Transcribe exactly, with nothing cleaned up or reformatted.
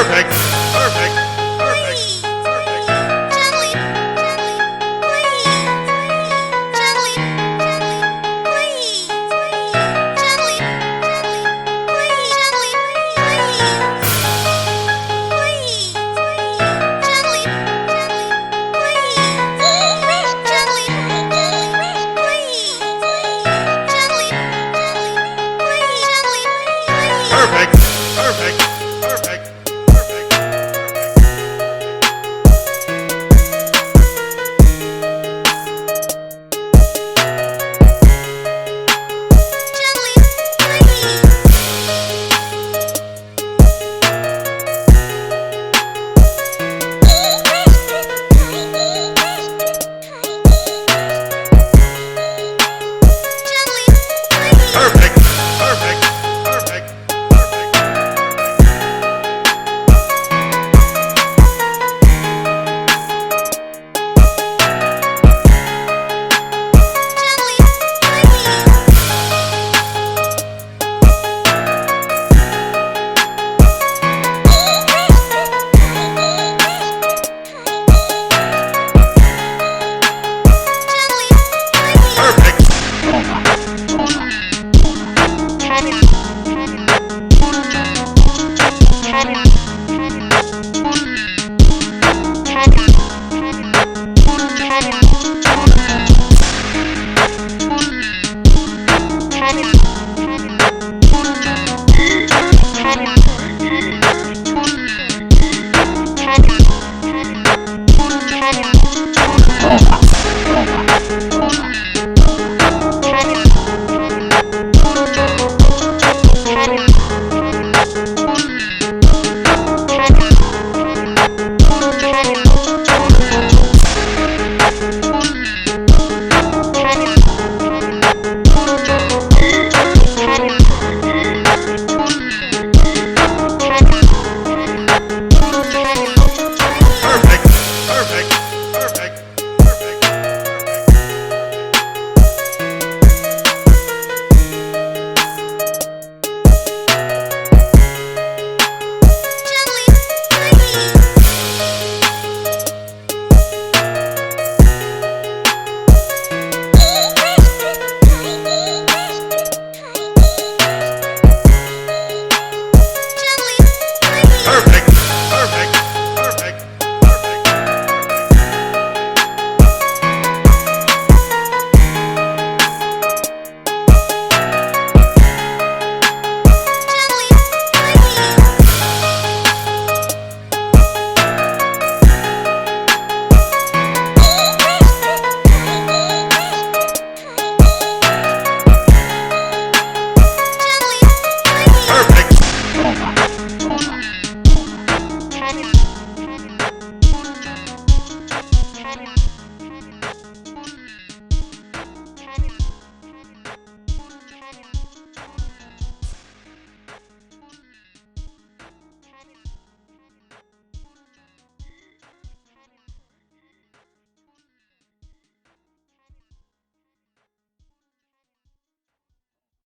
Perfect. Perfect. Perfect. Perfect. Gently, gently, please. Gently, gently, please. Gently, gently, please. Gently, please. Please. Gently, gently, please. Gently, gently, please. Gently, gently, please. Gently, please. Perfect. Perfect. Perfect. Perfect. Gently, please. Gently, please. Perfect. Perfect. Perfect. Perfect. Gently, please. Gently, please. Perfect. Gently,